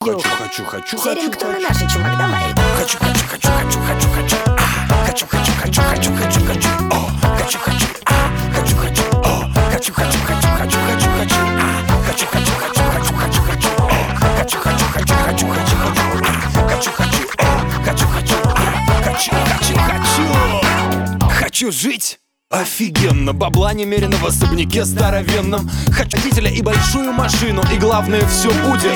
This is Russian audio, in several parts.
Хочу. Все рингтоны наши, чувак, давай. Хочу. О, хочу. О, хочу жить офигенно, бабла немерено в особняке здоровенном. Хочу водителя и большую машину, и главное, все будет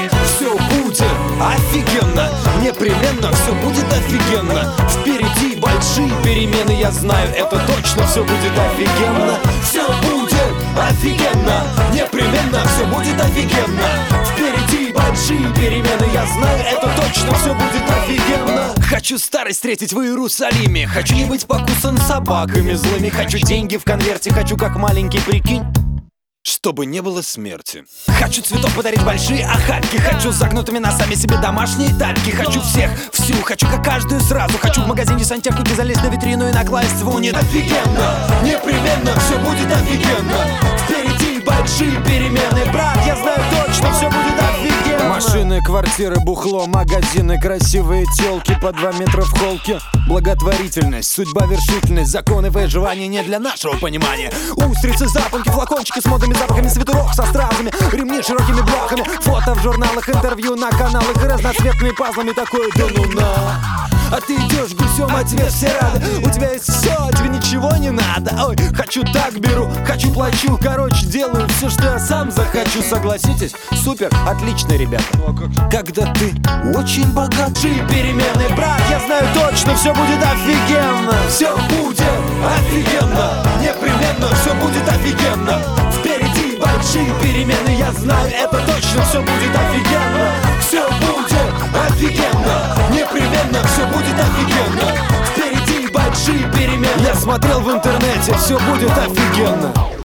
офигенно. Непременно все будет офигенно. Впереди большие перемены, я знаю, это точно все будет офигенно. Все будет офигенно, непременно все будет офигенно. Впереди большие перемены, я знаю, это точно все будет офигенно. Хочу старость встретить в Иерусалиме. Хочу не быть покусан собаками злыми. Хочу деньги в конверте, хочу как маленький, прикинь, чтобы не было смерти. Хочу цветов подарить большие охапки. Хочу с загнутыми носами себе домашние тапки. Хочу всех, всю, хочу как каждую сразу. Хочу в магазине сантехники залезть на витрину и накласть в унит. Офигенно, непременно все будет офигенно. Впереди большие перемены, брат, я знаю точно, все будет офигенно. Машины, квартиры, бухло, магазины, красивые тёлки по 2 метра в холке. Благотворительность, судьба, вершительность, законы выживания не для нашего понимания. Устрицы, запонки, флакончики с модными запахами, свитерок со стразами, ремни широкими бляхами, фото в журналах, интервью на каналах и разноцветными пазлами. Такое да ну на. А ты идешь гусем, а тебе все рады. У тебя есть все, а тебе ничего не надо. Ой, хочу так беру, хочу плачу. Короче, делаю все, что я сам захочу. Согласитесь? Супер, отлично, ребята. Когда ты очень богатый, перемены, брат, я знаю точно, все будет офигенно. Все будет офигенно, непременно все будет офигенно. Впереди большие перемены, я знаю, это точно, все будет офигенно. Все будет офигенно, непременно все будет офигенно. Впереди большие перемены. Я смотрел в интернете, все будет офигенно.